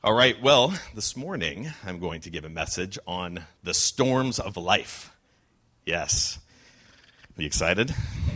All right, well, this morning I'm going to give a message on the storms of life. Yes. Are you excited?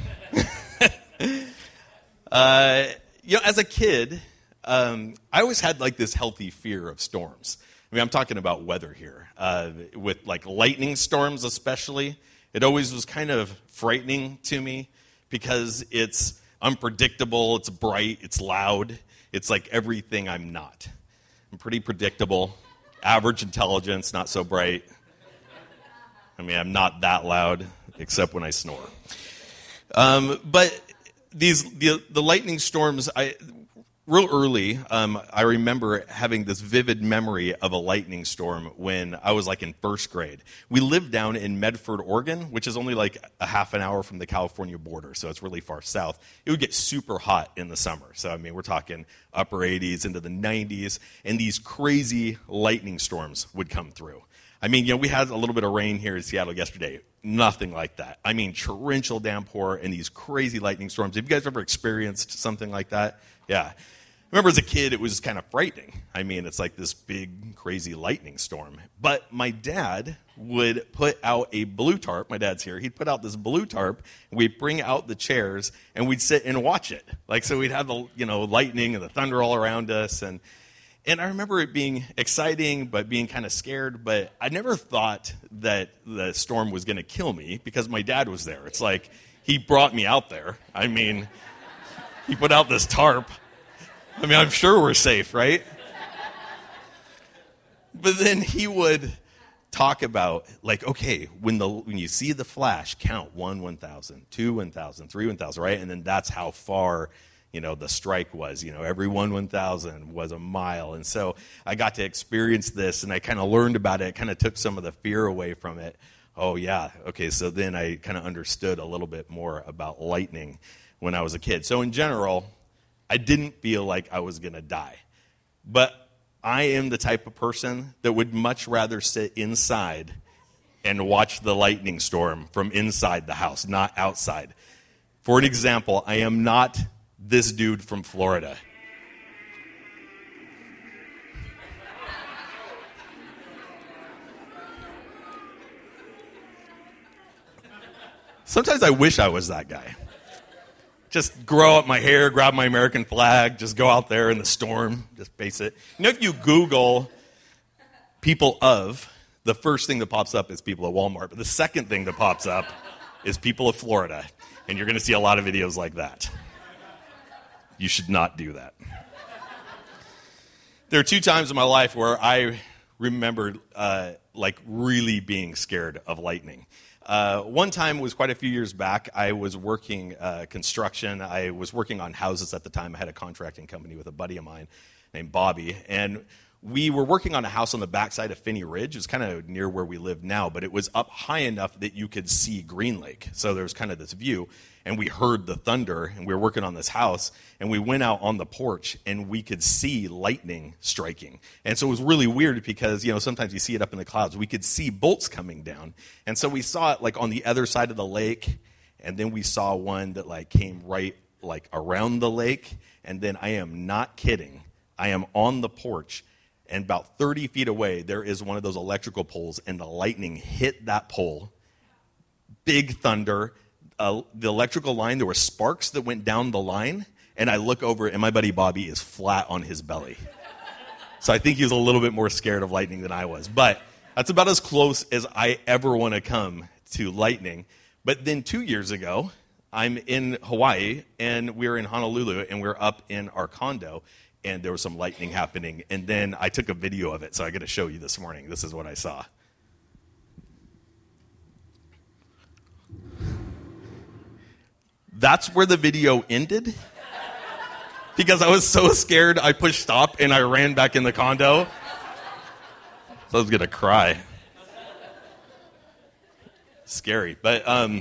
As a kid, I always had like this healthy fear of storms. I mean, I'm talking about weather here. With like lightning storms especially, it always was kind of frightening to me because it's unpredictable, it's bright, it's loud. It's like everything I'm not. I'm pretty predictable, average intelligence, not so bright. I mean, I'm not that loud, except when I snore. But the lightning storms, real early, I remember having this vivid memory of a lightning storm when I was like in first grade. We lived down in Medford, Oregon, which is only like a half an hour from the California border, so it's really far south. It would get super hot in the summer. So, I mean, we're talking upper 80s into the 90s, and these crazy lightning storms would come through. I mean, we had a little bit of rain here in Seattle yesterday. Nothing like that. I mean, torrential downpour and these crazy lightning storms. Have you guys ever experienced something like that? Yeah. I remember as a kid, it was kind of frightening. I mean, it's like this big, crazy lightning storm. But my dad would put out a blue tarp. My dad's here. He'd put out this blue tarp, and we'd bring out the chairs, and we'd sit and watch it. So we'd have the, lightning and the thunder all around us. And I remember it being exciting, but being kind of scared. But I never thought that the storm was going to kill me because my dad was there. It's like he brought me out there. I mean, he put out this tarp. I mean, I'm sure we're safe, right? But then he would talk about, okay, when you see the flash, count 1, 1,000, 2, 1,000, 3, 1,000, right? And then that's how far, the strike was. Every 1, 1,000 was a mile. And so I got to experience this, and I kind of learned about it. It kind of took some of the fear away from it. Oh, yeah. Okay, so then I kind of understood a little bit more about lightning when I was a kid. So in general, I didn't feel like I was going to die. But I am the type of person that would much rather sit inside and watch the lightning storm from inside the house, not outside. For an example, I am not this dude from Florida. Sometimes I wish I was that guy. Just grow up my hair, grab my American flag, just go out there in the storm, just face it. If you Google people of, the first thing that pops up is people at Walmart. But the second thing that pops up is people of Florida. And you're going to see a lot of videos like that. You should not do that. There are 2 times in my life where I remember really being scared of lightning. One time was quite a few years back. I was working construction. I was working on houses at the time. I had a contracting company with a buddy of mine named Bobby. And we were working on a house on the backside of Finney Ridge. It was kind of near where we live now, but it was up high enough that you could see Green Lake. So there was kind of this view. And we heard the thunder, and we were working on this house, and we went out on the porch, and we could see lightning striking. And so it was really weird because, sometimes you see it up in the clouds. We could see bolts coming down. And so we saw it, on the other side of the lake, and then we saw one that, came right, around the lake. And then I am not kidding. I am on the porch, and about 30 feet away, there is one of those electrical poles, and the lightning hit that pole. Big thunder. The electrical line, there were sparks that went down the line, and I look over, and my buddy Bobby is flat on his belly. So I think he was a little bit more scared of lightning than I was. But that's about as close as I ever want to come to lightning. But then 2 years ago, I'm in Hawaii, and we're in Honolulu, and we're up in our condo, and there was some lightning happening. And then I took a video of it, so I got to show you this morning. This is what I saw. That's where the video ended. Because I was so scared, I pushed stop and I ran back in the condo. So I was going to cry. Scary. But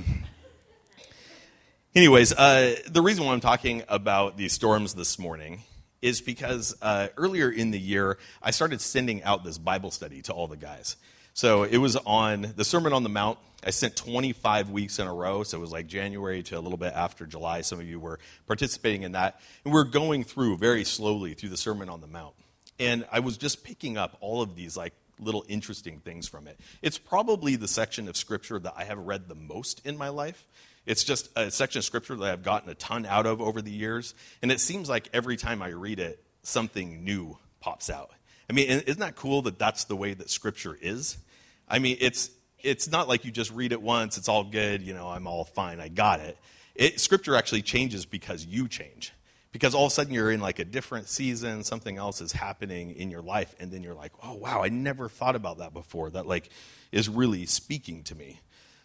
anyways, the reason why I'm talking about these storms this morning is because earlier in the year, I started sending out this Bible study to all the guys. So it was on the Sermon on the Mount. I sent 25 weeks in a row, so it was like January to a little bit after July. Some of you were participating in that. And we're going through very slowly through the Sermon on the Mount. And I was just picking up all of these like little interesting things from it. It's probably the section of Scripture that I have read the most in my life. It's just a section of Scripture that I've gotten a ton out of over the years. And it seems like every time I read it, something new pops out. I mean, isn't that cool that that's the way that Scripture is? I mean, it's not like you just read it once, it's all good, I'm all fine, I got it. Scripture actually changes because you change. Because all of a sudden you're in like a different season, something else is happening in your life, and then you're like, oh, wow, I never thought about that before. That like is really speaking to me.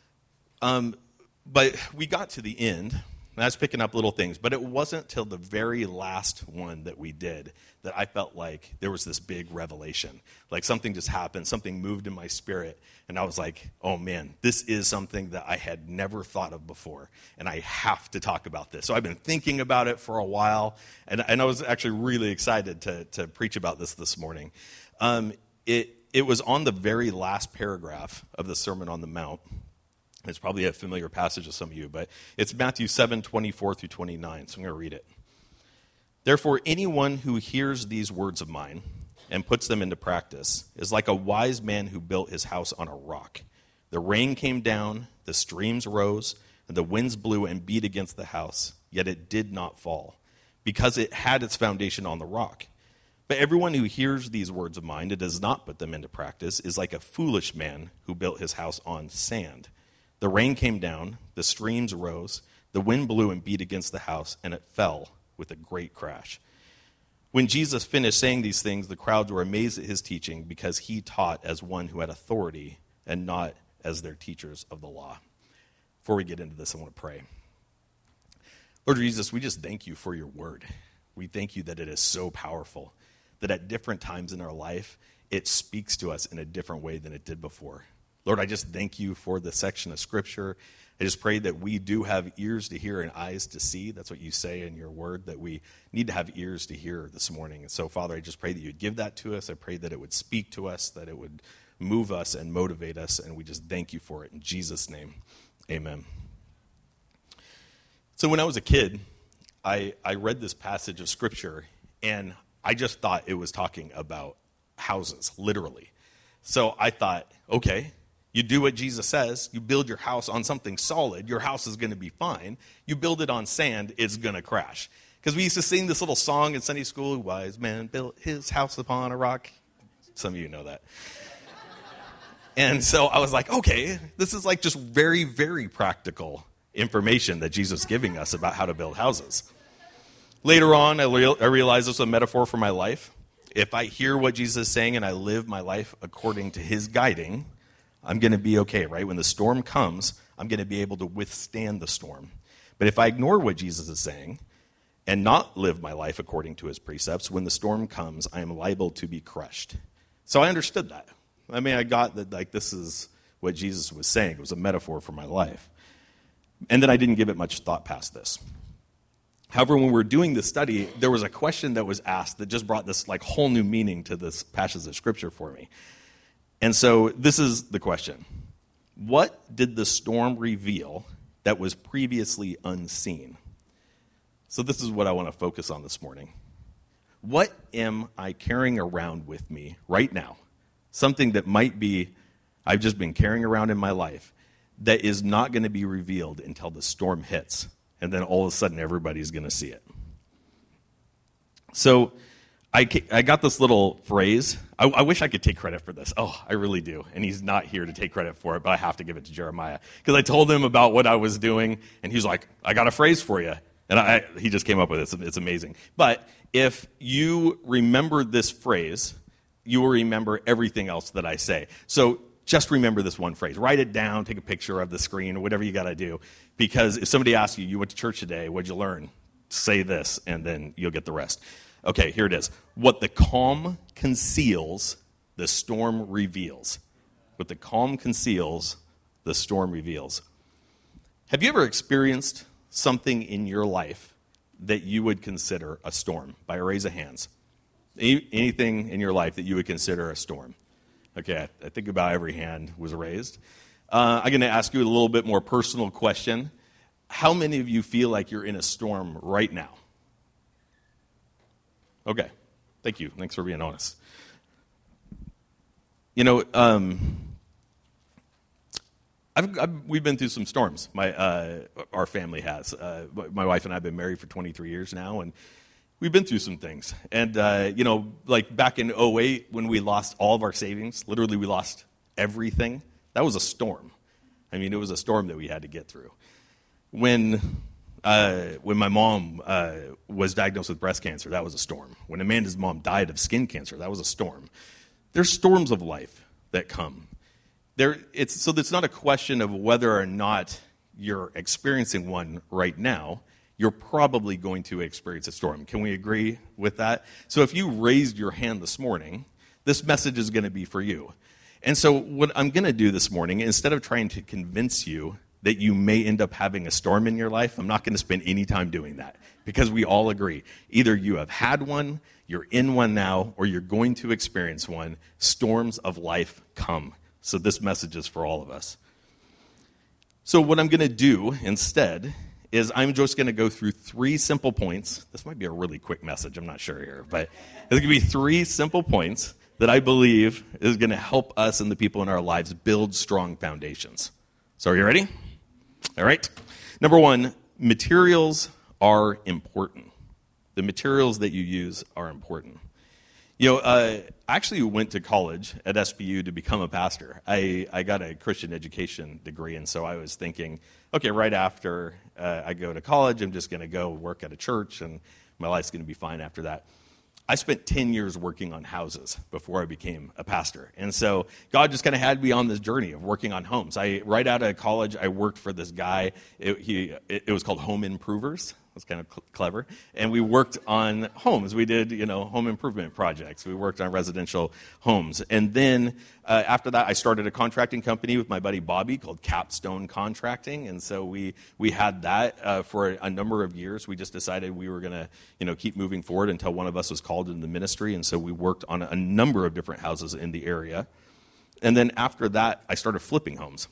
But we got to the end, and I was picking up little things, but it wasn't till the very last one that we did that I felt like there was this big revelation. Like something just happened, something moved in my spirit, and I was like, oh man, this is something that I had never thought of before, and I have to talk about this. So I've been thinking about it for a while, and I was actually really excited to preach about this morning. It was on the very last paragraph of the Sermon on the Mount. It's probably a familiar passage to some of you, but it's Matthew 7:24 through 29, so I'm going to read it. Therefore, anyone who hears these words of mine and puts them into practice is like a wise man who built his house on a rock. The rain came down, the streams rose, and the winds blew and beat against the house, yet it did not fall, because it had its foundation on the rock. But everyone who hears these words of mine and does not put them into practice is like a foolish man who built his house on sand. The rain came down, the streams rose, the wind blew and beat against the house, and it fell with a great crash. When Jesus finished saying these things, the crowds were amazed at his teaching because he taught as one who had authority and not as their teachers of the law. Before we get into this, I want to pray. Lord Jesus, we just thank you for your word. We thank you that it is so powerful, that at different times in our life, it speaks to us in a different way than it did before. Lord, I just thank you for the section of Scripture. I just pray that we do have ears to hear and eyes to see. That's what you say in your word, that we need to have ears to hear this morning. And so, Father, I just pray that you'd give that to us. I pray that it would speak to us, that it would move us and motivate us, and we just thank you for it. In Jesus' name, amen. So when I was a kid, I read this passage of Scripture, and I just thought it was talking about houses, literally. So I thought, okay, you do what Jesus says. You build your house on something solid. Your house is going to be fine. You build it on sand, it's going to crash. Because we used to sing this little song in Sunday school, wise man built his house upon a rock. Some of you know that. And so I was like, okay, this is like just very, very practical information that Jesus is giving us about how to build houses. Later on, I realized this was a metaphor for my life. If I hear what Jesus is saying and I live my life according to his guiding, I'm going to be okay, right? When the storm comes, I'm going to be able to withstand the storm. But if I ignore what Jesus is saying and not live my life according to his precepts, when the storm comes, I am liable to be crushed. So I understood that. I mean, I got that, like, this is what Jesus was saying. It was a metaphor for my life. And then I didn't give it much thought past this. However, when we were doing this study, there was a question that was asked that just brought this like whole new meaning to this passage of Scripture for me. And so this is the question. What did the storm reveal that was previously unseen? So this is what I want to focus on this morning. What am I carrying around with me right now? Something that might be, I've just been carrying around in my life that is not going to be revealed until the storm hits. And then all of a sudden everybody's going to see it. So I got this little phrase. I wish I could take credit for this. Oh, I really do. And he's not here to take credit for it, but I have to give it to Jeremiah. Because I told him about what I was doing, and he's like, I got a phrase for you. And he just came up with it. It's amazing. But if you remember this phrase, you will remember everything else that I say. So just remember this one phrase. Write it down, take a picture of the screen, or whatever you got to do. Because if somebody asks you, you went to church today, what'd you learn? Say this, and then you'll get the rest. Okay, here it is. What the calm conceals, the storm reveals. What the calm conceals, the storm reveals. Have you ever experienced something in your life that you would consider a storm? By a raise of hands. Anything in your life that you would consider a storm? Okay, I think about every hand was raised. I'm going to ask you a little bit more personal question. How many of you feel like you're in a storm right now? Okay, Thank you. Thanks for being honest. You know, we've been through some storms. Our family has. My wife and I have been married for 23 years now, and we've been through some things. And, like back in '08 when we lost all of our savings, literally we lost everything, that was a storm. I mean, it was a storm that we had to get through. When my mom was diagnosed with breast cancer, that was a storm. When Amanda's mom died of skin cancer, that was a storm. There's storms of life that come. So it's not a question of whether or not you're experiencing one right now. You're probably going to experience a storm. Can we agree with that? So if you raised your hand this morning, this message is going to be for you. And so what I'm going to do this morning, instead of trying to convince you that you may end up having a storm in your life, I'm not going to spend any time doing that, because we all agree. Either you have had one, you're in one now, or you're going to experience one. Storms of life come. So this message is for all of us. So what I'm going to do instead is I'm just going to go through 3 simple points. This might be a really quick message, I'm not sure here, but it's going to be 3 simple points that I believe is going to help us and the people in our lives build strong foundations. So are you ready? All right. Number 1, materials are important. The materials that you use are important. I actually went to college at SBU to become a pastor. I got a Christian education degree, and so I was thinking, okay, right after I go to college, I'm just going to go work at a church, and my life's going to be fine after that. I spent 10 years working on houses before I became a pastor. And so God just kind of had me on this journey of working on homes. Right out of college, I worked for this guy. It was called Home Improvers. It was kind of clever. And we worked on homes. We did, home improvement projects. We worked on residential homes. And then after that, I started a contracting company with my buddy Bobby called Capstone Contracting. And so we had that for a number of years. We just decided we were going to, keep moving forward until one of us was called into the ministry. And so we worked on a number of different houses in the area. And then after that, I started flipping homes.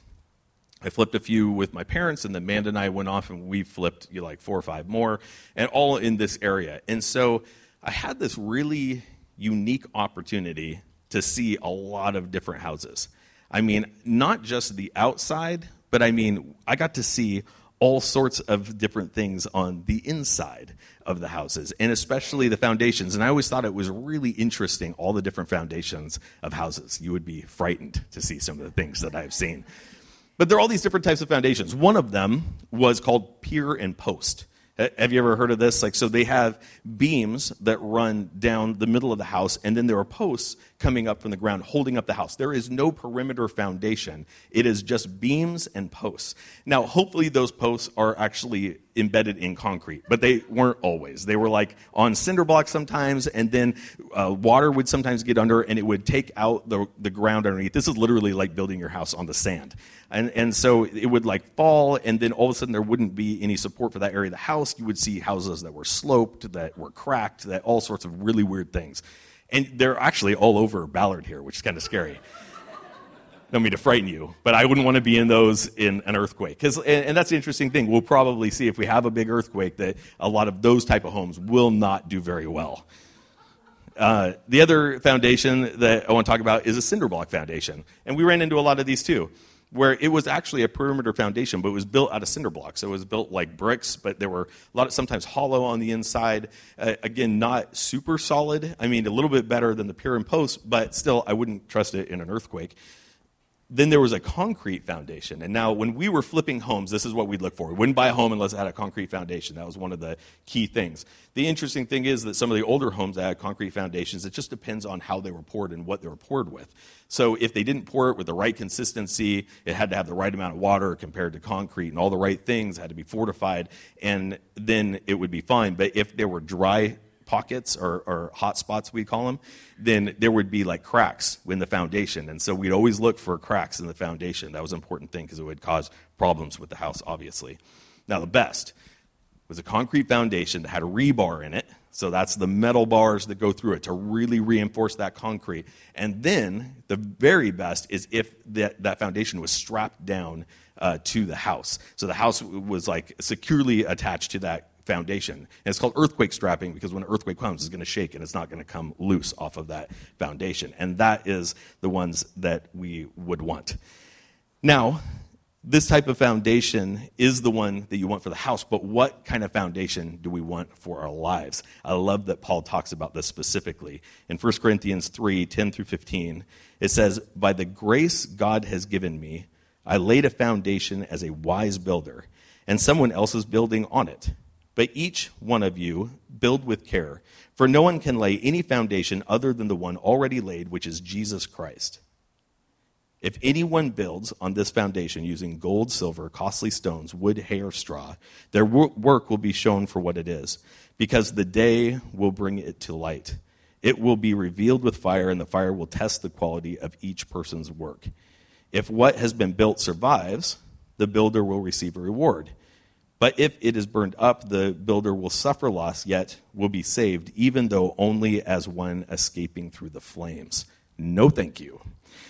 I flipped a few with my parents, and then Amanda and I went off, and we flipped 4 or 5 more, and all in this area. And so I had this really unique opportunity to see a lot of different houses. I mean, not just the outside, but I got to see all sorts of different things on the inside of the houses, and especially the foundations. And I always thought it was really interesting, all the different foundations of houses. You would be frightened to see some of the things that I've seen. But there are all these different types of foundations. One of them was called pier and post. Have you ever heard of this? So they have beams that run down the middle of the house, and then there are posts coming up from the ground holding up the house. There is no perimeter foundation. It is just beams and posts. Now, hopefully those posts are actually embedded in concrete, but they weren't always. They were on cinder blocks sometimes, and then water would sometimes get under, and it would take out the ground underneath. This is literally like building your house on the sand. And so it would fall, and then all of a sudden there wouldn't be any support for that area of the house. You would see houses that were sloped, that were cracked, that all sorts of really weird things. And they're actually all over Ballard here, which is kind of scary. Don't mean to frighten you, but I wouldn't want to be in those in an earthquake. And that's the interesting thing. We'll probably see if we have a big earthquake that a lot of those type of homes will not do very well. The other foundation that I want to talk about is a cinder block foundation. And we ran into a lot of these too, where it was actually a perimeter foundation, but it was built out of cinder blocks. So it was built like bricks, but there were sometimes hollow on the inside. Again, not super solid. A little bit better than the pier and post, but still, I wouldn't trust it in an earthquake. Then there was a concrete foundation. And now when we were flipping homes, this is what we'd look for. We wouldn't buy a home unless it had a concrete foundation. That was one of the key things. The interesting thing is that some of the older homes that had concrete foundations, it just depends on how they were poured and what they were poured with. So if they didn't pour it with the right consistency, it had to have the right amount of water compared to concrete, and all the right things had to be fortified, and then it would be fine. But if there were dry pockets or hot spots, we call them, then there would be cracks in the foundation. And so we'd always look for cracks in the foundation. That was an important thing because it would cause problems with the house, obviously. Now, the best was a concrete foundation that had a rebar in it. So that's the metal bars that go through it to really reinforce that concrete. And then the very best is if that foundation was strapped down to the house. So the house was securely attached to that foundation. And it's called earthquake strapping because when an earthquake comes, it's going to shake and it's not going to come loose off of that foundation. And that is the ones that we would want. Now, this type of foundation is the one that you want for the house, but what kind of foundation do we want for our lives? I love that Paul talks about this specifically. In 1 Corinthians 3:10 through 15, it says, "By the grace God has given me, I laid a foundation as a wise builder, and someone else is building on it. But each one of you build with care, for no one can lay any foundation other than the one already laid, which is Jesus Christ. If anyone builds on this foundation using gold, silver, costly stones, wood, hay, or straw, their work will be shown for what it is, because the day will bring it to light. It will be revealed with fire, and the fire will test the quality of each person's work. If what has been built survives, the builder will receive a reward. But if it is burned up, the builder will suffer loss, yet will be saved, even though only as one escaping through the flames." No, thank you.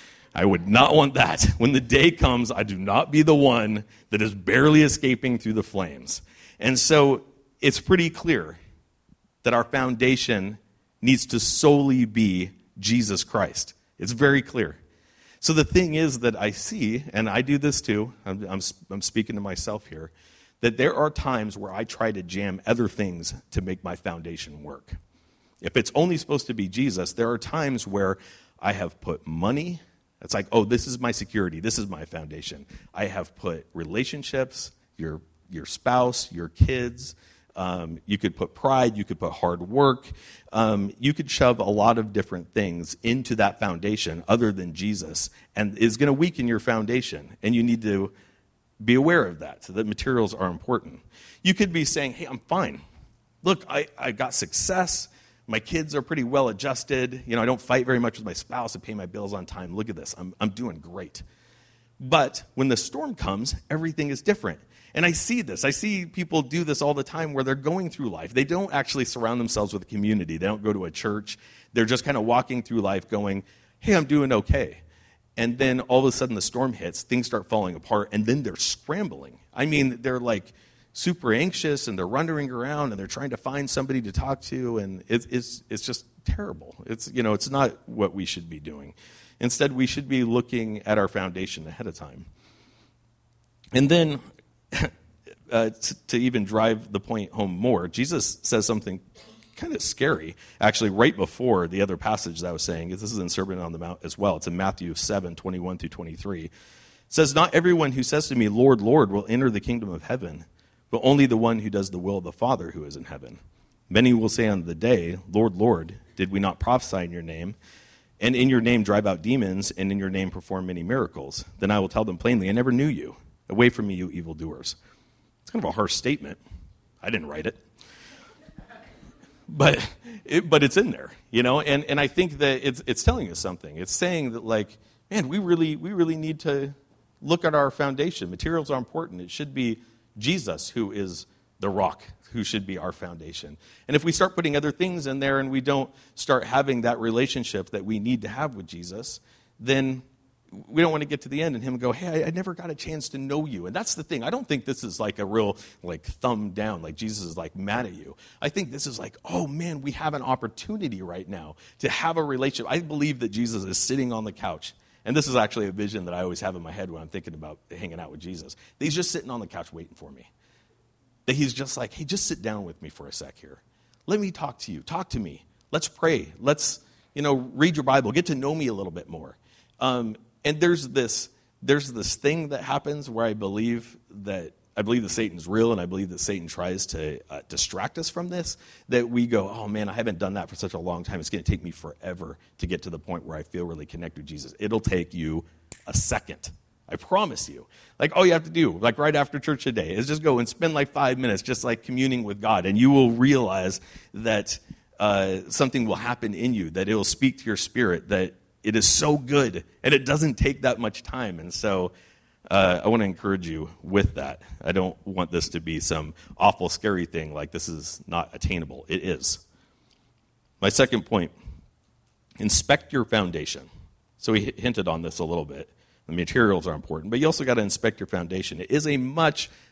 I would not want that. When the day comes, I do not be the one that is barely escaping through the flames. And so it's pretty clear that our foundation needs to solely be Jesus Christ. It's very clear. So the thing is that I see, and I do this too, I'm speaking to myself here, that there are times where I try to jam other things to make my foundation work. If it's only supposed to be Jesus, there are times where I have put money. It's like, oh, this is my security. This is my foundation. I have put relationships, your spouse, your kids. You could put pride. You could put hard work. You could shove a lot of different things into that foundation other than Jesus, and it's going to weaken your foundation. And you need to be aware of that, so that materials are important. You could be saying, hey, I'm fine. Look, I got success. My kids are pretty well adjusted. I don't fight very much with my spouse. I pay my bills on time. Look at this. I'm doing great. But when the storm comes, everything is different. And I see this. I see people do this all the time where they're going through life. They don't actually surround themselves with a community. They don't go to a church. They're just kind of walking through life going, hey, I'm doing okay. And then all of a sudden the storm hits, things start falling apart, and then they're scrambling. I mean, they're like super anxious, and they're wandering around, and they're trying to find somebody to talk to, and it's just terrible. It's not what we should be doing. Instead, we should be looking at our foundation ahead of time. And then, to even drive the point home more, Jesus says something kind of scary, actually, right before the other passage that I was saying. This is in Sermon on the Mount as well. It's in Matthew 7:21 through 23. It says, "Not everyone who says to me, 'Lord, Lord,' will enter the kingdom of heaven, but only the one who does the will of the Father who is in heaven. Many will say on the day, 'Lord, Lord, did we not prophesy in your name, and in your name drive out demons, and in your name perform many miracles?' Then I will tell them plainly, 'I never knew you. Away from me, you evildoers.'" It's kind of a harsh statement. I didn't write it. But it's in there, and I think that it's telling us something. It's saying that, like, man, we really need to look at our foundation. Materials are important. It should be Jesus who is the rock, who should be our foundation. And if we start putting other things in there and we don't start having that relationship that we need to have with Jesus, then we don't want to get to the end and him go, hey, I never got a chance to know you. And that's the thing. I don't think this is like a real thumb down, like Jesus is mad at you. I think this is oh man, we have an opportunity right now to have a relationship. I believe that Jesus is sitting on the couch. And this is actually a vision that I always have in my head when I'm thinking about hanging out with Jesus. He's just sitting on the couch waiting for me. That he's just like, hey, just sit down with me for a sec here. Let me talk to you. Talk to me. Let's pray. Let's, read your Bible. Get to know me a little bit more. And there's this thing that happens where I believe that Satan's real, and I believe that Satan tries to distract us from this, that we go, oh man, I haven't done that for such a long time. It's going to take me forever to get to the point where I feel really connected with Jesus. It'll take you a second. I promise you. All you have to do, right after church today, is just go and spend 5 minutes just communing with God, and you will realize that something will happen in you, that it will speak to your spirit, that it is so good, and it doesn't take that much time. And so I want to encourage you with that. I don't want this to be some awful, scary thing, this is not attainable. It is. My second point, inspect your foundation. So we hinted on this a little bit. The materials are important, but you also got to inspect your foundation. It is a much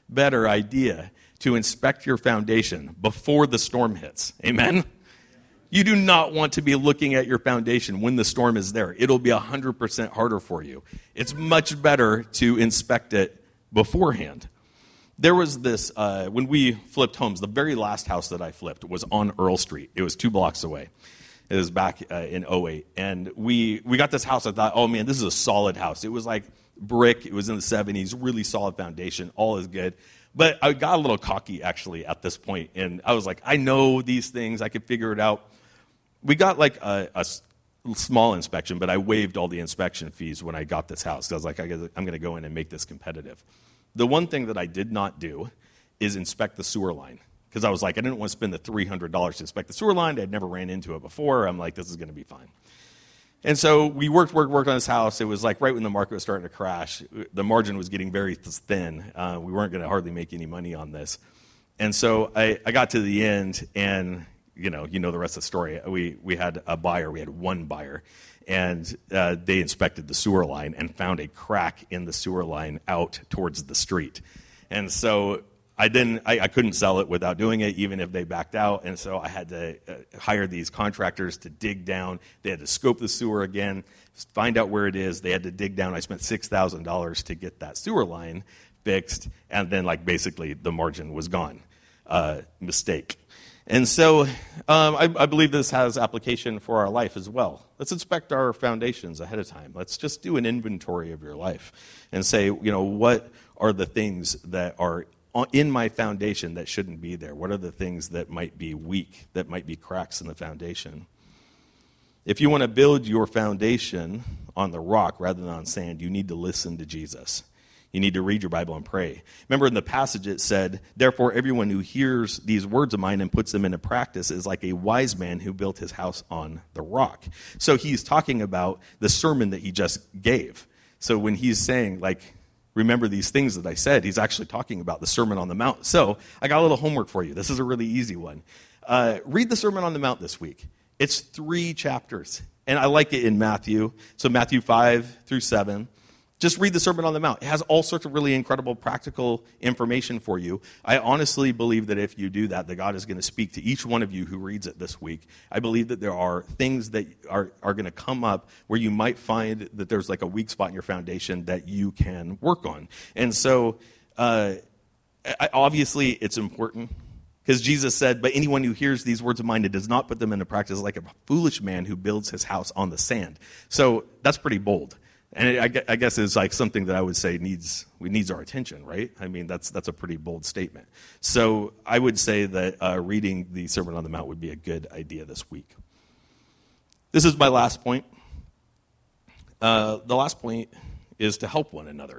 better idea to inspect your foundation before the storm hits. Amen? You do not want to be looking at your foundation when the storm is there. It'll be 100% harder for you. It's much better to inspect it beforehand. There was this, when we flipped homes, the very last house that I flipped was on Earl Street. It was 2 blocks away. It was back in '08. And we got this house. I thought, oh, man, this is a solid house. It was like brick. It was in the 70s, really solid foundation. All is good. But I got a little cocky, actually, at this point. And I was like, I know these things. I could figure it out. We got like a small inspection, but I waived all the inspection fees when I got this house. I was like, I'm going to go in and make this competitive. The one thing that I did not do is inspect the sewer line, because I was like, I didn't want to spend the $300 to inspect the sewer line. I'd never ran into it before. I'm like, this is going to be fine. And so we worked on this house. It was like right when the market was starting to crash. The margin was getting very thin. We weren't going to hardly make any money on this. And so I got to the end, and you know the rest of the story. We had a buyer. We had one buyer. And they inspected the sewer line and found a crack in the sewer line out towards the street. And so I couldn't sell it without doing it, even if they backed out. And so I had to hire these contractors to dig down. They had to scope the sewer again, find out where it is. They had to dig down. I spent $6,000 to get that sewer line fixed. And then, basically, the margin was gone. Mistake. And so I believe this has application for our life as well. Let's inspect our foundations ahead of time. Let's just do an inventory of your life and say, what are the things that are in my foundation that shouldn't be there? What are the things that might be weak, that might be cracks in the foundation? If you want to build your foundation on the rock rather than on sand, you need to listen to Jesus. You need to read your Bible and pray. Remember in the passage it said, therefore everyone who hears these words of mine and puts them into practice is like a wise man who built his house on the rock. So he's talking about the sermon that he just gave. So when he's saying, remember these things that I said, he's actually talking about the Sermon on the Mount. So I got a little homework for you. This is a really easy one. Read the Sermon on the Mount this week. It's 3 chapters, and I like it in Matthew. So Matthew 5 through 7. Just read the Sermon on the Mount. It has all sorts of really incredible practical information for you. I honestly believe that if you do that God is going to speak to each one of you who reads it this week. I believe that there are things that are going to come up where you might find that there's a weak spot in your foundation that you can work on. And so, obviously, it's important. Because Jesus said, but anyone who hears these words of mine and does not put them into practice is like a foolish man who builds his house on the sand. So that's pretty bold. And I guess it's something that I would say needs our attention, right? I mean, that's a pretty bold statement. So I would say that reading the Sermon on the Mount would be a good idea this week. This is my last point. The last point is to help one another.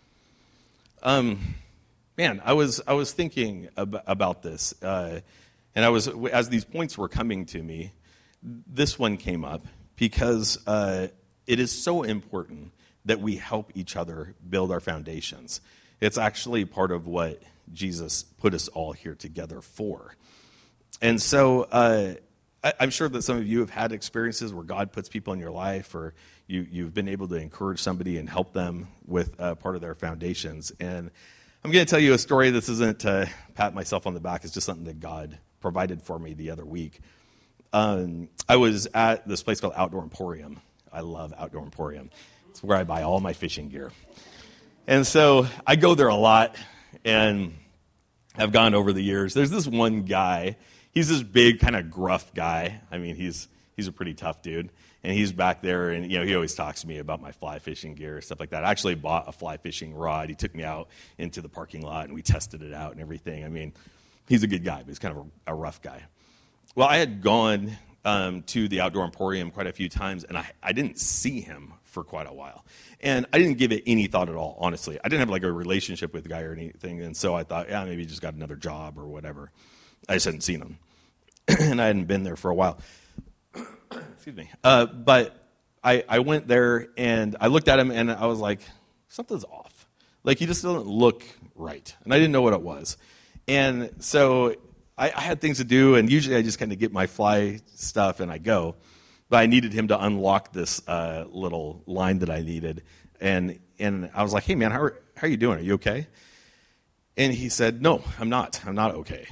I was thinking about this, and as these points were coming to me, this one came up because it is so important that we help each other build our foundations. It's actually part of what Jesus put us all here together for. And so I'm sure that some of you have had experiences where God puts people in your life, or you've been able to encourage somebody and help them with part of their foundations. And I'm going to tell you a story. This isn't to pat myself on the back. It's just something that God provided for me the other week. I was at this place called Outdoor Emporium. I love Outdoor Emporium. It's where I buy all my fishing gear. And so I go there a lot, and I've gone over the years. There's this one guy. He's this big, kind of gruff guy. I mean, he's a pretty tough dude. And he's back there, and he always talks to me about my fly fishing gear, stuff like that. I actually bought a fly fishing rod. He took me out into the parking lot, and we tested it out and everything. I mean, he's a good guy, but he's kind of a rough guy. Well, I had gone to the Outdoor Emporium quite a few times, and I didn't see him for quite a while. And I didn't give it any thought at all, honestly. I didn't have a relationship with the guy or anything, and so I thought, maybe he just got another job or whatever. I just hadn't seen him, and I hadn't been there for a while. Excuse me. But I went there, and I looked at him, and I was like, something's off. He just doesn't look right, and I didn't know what it was. And so I had things to do, and usually I just kind of get my fly stuff and I go. But I needed him to unlock this little line that I needed. And I was like, hey, man, how are you doing? Are you okay? And he said, no, I'm not okay.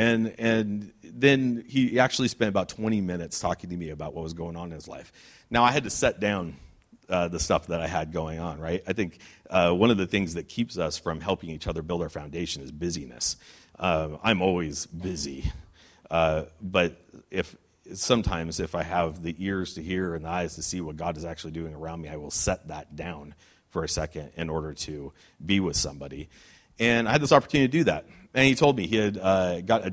And then he actually spent about 20 minutes talking to me about what was going on in his life. Now, I had to set down the stuff that I had going on, right? I think one of the things that keeps us from helping each other build our foundation is busyness. I'm always busy. But sometimes if I have the ears to hear and the eyes to see what God is actually doing around me, I will set that down for a second in order to be with somebody. And I had this opportunity to do that. And he told me he had got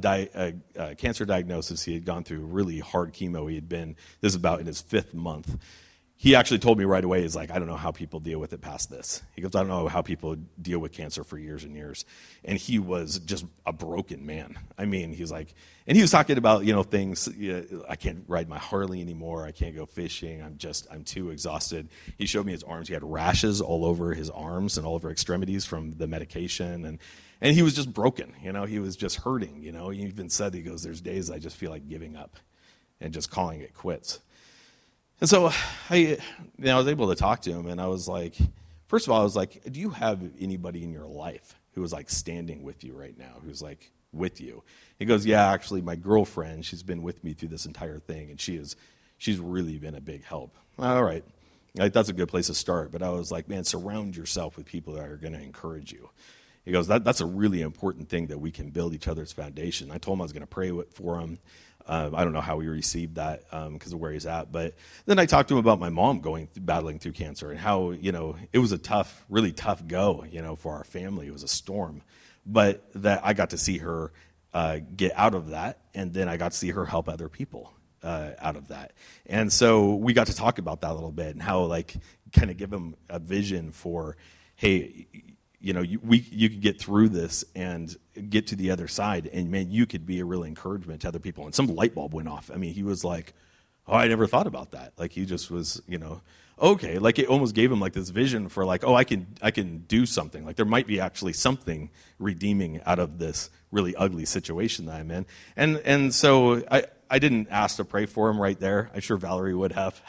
a cancer diagnosis. He had gone through really hard chemo. This is about in his 5th month. He actually told me right away, he's like, I don't know how people deal with it past this. He goes, I don't know how people deal with cancer for years and years. And he was just a broken man. I mean, he was like, and he was talking about, things, I can't ride my Harley anymore. I can't go fishing. I'm too exhausted. He showed me his arms. He had rashes all over his arms and all over extremities from the medication. And he was just broken, he was just hurting, He even said, he goes, there's days I just feel like giving up and just calling it quits. And so I was able to talk to him, and I was like, first of all, I was like, do you have anybody in your life who is like standing with you right now, who's like with you? He goes, yeah, actually, my girlfriend, she's been with me through this entire thing, and she's really been a big help. All right, that's a good place to start. But I was like, man, surround yourself with people that are going to encourage you. He goes, that's a really important thing that we can build each other's foundation. I told him I was going to pray for him. I don't know how he received that because of where he's at. But then I talked to him about my mom battling through cancer and how, it was a really tough go, for our family. It was a storm. But that I got to see her get out of that, and then I got to see her help other people out of that. And so we got to talk about that a little bit and how, kind of give him a vision for, hey, you could get through this and get to the other side, and man, you could be a real encouragement to other people. And some light bulb went off. I mean, he was like, oh, I never thought about that. Like, he just was, okay. Like, it almost gave him like this vision for like, oh, I can do something. Like, there might be actually something redeeming out of this really ugly situation that I'm in. And so I didn't ask to pray for him right there. I'm sure Valerie would have.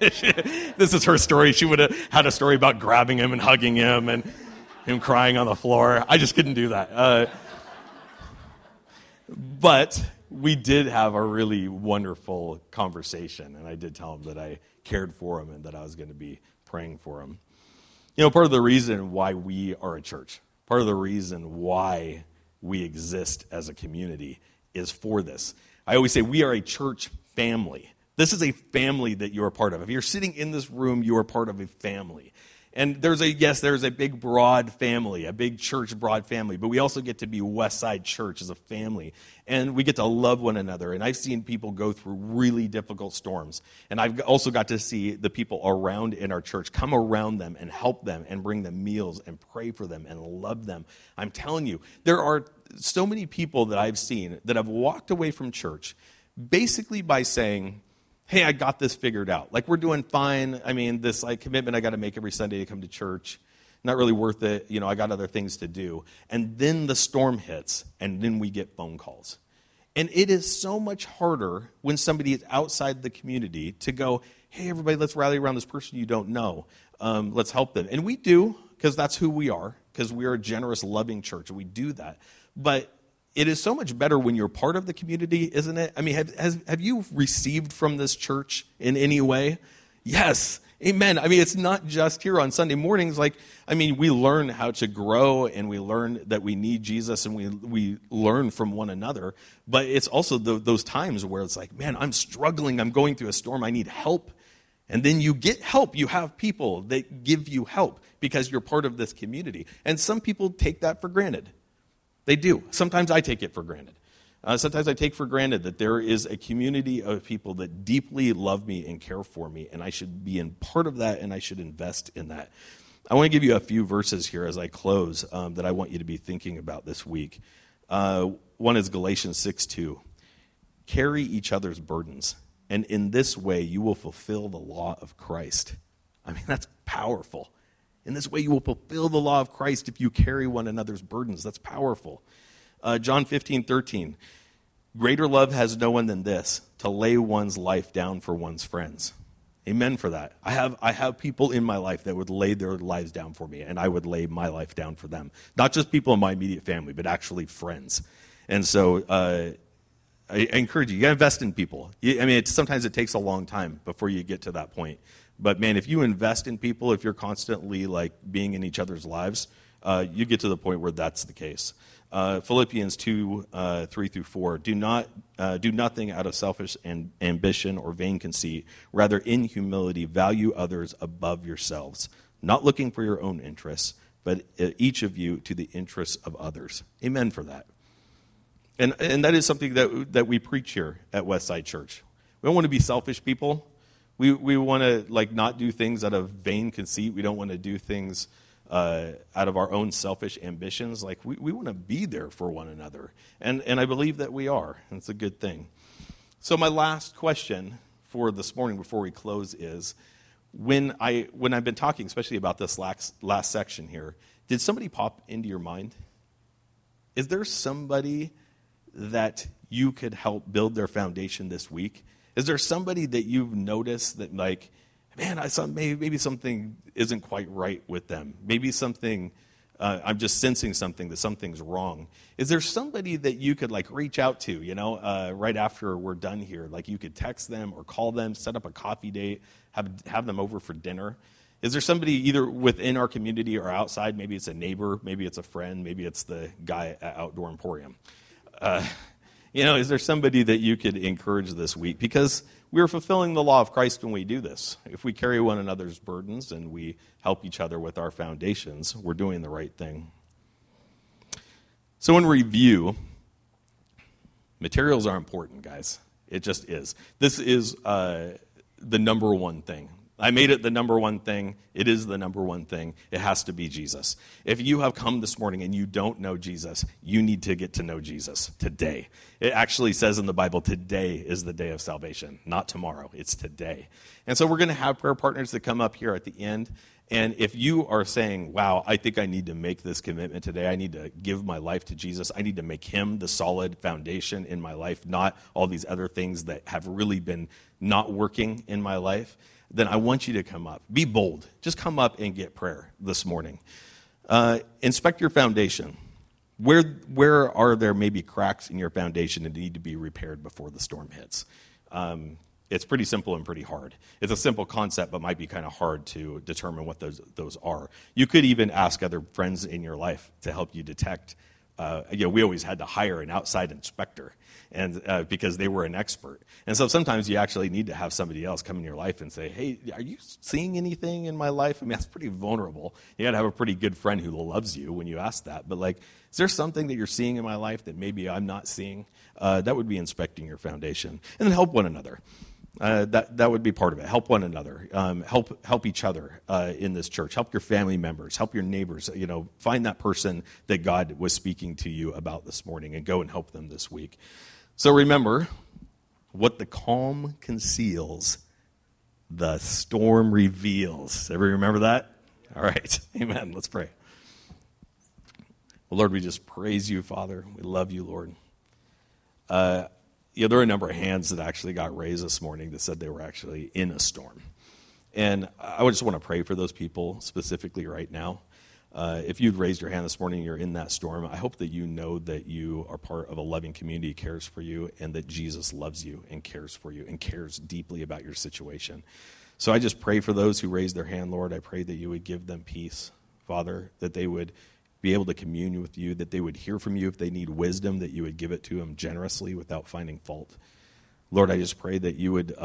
This is her story. She would have had a story about grabbing him and hugging him and him crying on the floor. I just couldn't do that. But we did have a really wonderful conversation, and I did tell him that I cared for him and that I was going to be praying for him. Part of the reason why we are a church, part of the reason why we exist as a community is for this. I always say we are a church family. This is a family that you are part of. If you're sitting in this room, you are part of a family. And there's a big, broad family, a big church, broad family. But we also get to be Westside Church as a family. And we get to love one another. And I've seen people go through really difficult storms. And I've also got to see the people around in our church come around them and help them and bring them meals and pray for them and love them. I'm telling you, there are so many people that I've seen that have walked away from church basically by saying, hey, I got this figured out. Like, we're doing fine. I mean, this commitment I got to make every Sunday to come to church, not really worth it. I got other things to do. And then the storm hits, and then we get phone calls. And it is so much harder when somebody is outside the community to go, hey, everybody, let's rally around this person you don't know. Let's help them. And we do, because that's who we are, because we are a generous, loving church, and we do that. But it is so much better when you're part of the community, isn't it? I mean, have you received from this church in any way? Yes. Amen. I mean, it's not just here on Sunday mornings. We learn how to grow, and we learn that we need Jesus, and we learn from one another. But it's also those times where it's like, man, I'm struggling. I'm going through a storm. I need help. And then you get help. You have people that give you help because you're part of this community. And some people take that for granted. They do. Sometimes I take it for granted. Sometimes I take for granted that there is a community of people that deeply love me and care for me, and I should be in part of that, and I should invest in that. I want to give you a few verses here as I close that I want you to be thinking about this week. One is Galatians 6:2. Carry each other's burdens, and in this way you will fulfill the law of Christ. I mean, that's powerful. In this way, you will fulfill the law of Christ if you carry one another's burdens. That's powerful. John 15:13. Greater love has no one than this, to lay one's life down for one's friends. Amen for that. I have people in my life that would lay their lives down for me, and I would lay my life down for them. Not just people in my immediate family, but actually friends. And so I encourage you, you got to invest in people. Sometimes it takes a long time before you get to that point. But man, if you invest in people, if you're constantly like being in each other's lives, you get to the point where that's the case. Philippians 2, 3 through 4, do nothing out of selfish ambition or vain conceit. Rather, in humility, value others above yourselves, not looking for your own interests, but each of you to the interests of others. Amen for that. And that is something that we preach here at Westside Church. We don't want to be selfish people. We want to like not do things out of vain conceit. We don't want to do things out of our own selfish ambitions. Like we want to be there for one another. And I believe that we are. And it's a good thing. So my last question for this morning before we close is, when I've been talking, especially about this last section here, did somebody pop into your mind? Is there somebody that you could help build their foundation this week? Is there somebody that you've noticed that, like, man, I saw maybe something isn't quite right with them. Maybe something, I'm just sensing something, that something's wrong. Is there somebody that you could like reach out to, right after we're done here? Like you could text them or call them, set up a coffee date, have them over for dinner. Is there somebody either within our community or outside? Maybe it's a neighbor, maybe it's a friend, maybe it's the guy at Outdoor Emporium. Is there somebody that you could encourage this week? Because we're fulfilling the law of Christ when we do this. If we carry one another's burdens and we help each other with our foundations, we're doing the right thing. So in review, materials are important, guys. It just is. This is the number one thing. I made it the number one thing. It is the number one thing. It has to be Jesus. If you have come this morning and you don't know Jesus, you need to get to know Jesus today. It actually says in the Bible, today is the day of salvation, not tomorrow. It's today. And so we're going to have prayer partners that come up here at the end. And if you are saying, wow, I think I need to make this commitment today. I need to give my life to Jesus. I need to make him the solid foundation in my life, not all these other things that have really been not working in my life. Then I want you to come up. Be bold. Just come up and get prayer this morning. Inspect your foundation. Where are there maybe cracks in your foundation that need to be repaired before the storm hits? It's pretty simple and pretty hard. It's a simple concept, but might be kind of hard to determine what those are. You could even ask other friends in your life to help you detect. We always had to hire an outside inspector, and because they were an expert. And so sometimes you actually need to have somebody else come in your life and say, hey, are you seeing anything in my life? I mean, that's pretty vulnerable. You got to have a pretty good friend who loves you when you ask that. But like, is there something that you're seeing in my life that maybe I'm not seeing? That would be inspecting your foundation. And then help one another. That would be part of it. Help one another. Help each other in this church. Help your family members. Help your neighbors. Find that person that God was speaking to you about this morning and go and help them this week. So remember, what the calm conceals, the storm reveals. Everybody remember that? All right. Amen. Let's pray. Well, Lord, we just praise you, Father. We love you, Lord. There are a number of hands that actually got raised this morning that said they were actually in a storm. And I just want to pray for those people specifically right now. If you've raised your hand this morning and you're in that storm, I hope that you know that you are part of a loving community who cares for you and that Jesus loves you and cares for you and cares deeply about your situation. So I just pray for those who raised their hand, Lord. I pray that you would give them peace, Father, that they would be able to commune with you, that they would hear from you if they need wisdom, that you would give it to them generously without finding fault. Lord, I just pray that you would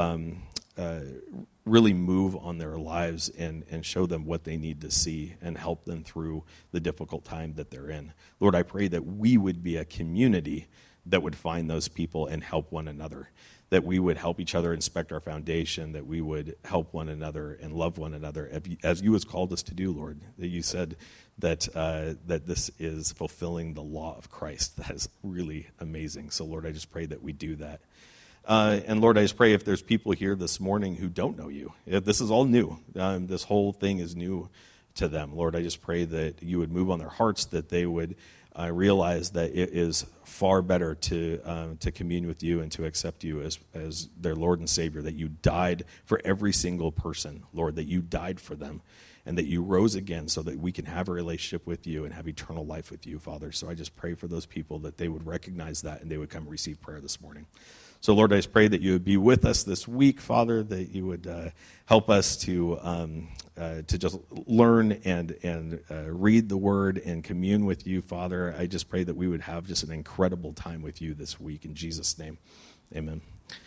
really move on their lives and show them what they need to see and help them through the difficult time that they're in. Lord, I pray that we would be a community that would find those people and help one another, that we would help each other inspect our foundation, that we would help one another and love one another as you has called us to do, Lord. That you said that this is fulfilling the law of Christ. That is really amazing. So, Lord, I just pray that we do that. And, Lord, I just pray if there's people here this morning who don't know you, if this is all new, this whole thing is new to them. Lord, I just pray that you would move on their hearts, that they would I realize that it is far better to commune with you and to accept you as their Lord and Savior, that you died for every single person, Lord, that you died for them, and that you rose again so that we can have a relationship with you and have eternal life with you, Father. So I just pray for those people that they would recognize that and they would come receive prayer this morning. So, Lord, I just pray that you would be with us this week, Father, that you would help us to just learn and read the Word and commune with you, Father. I just pray that we would have just an incredible time with you this week. In Jesus' name, amen.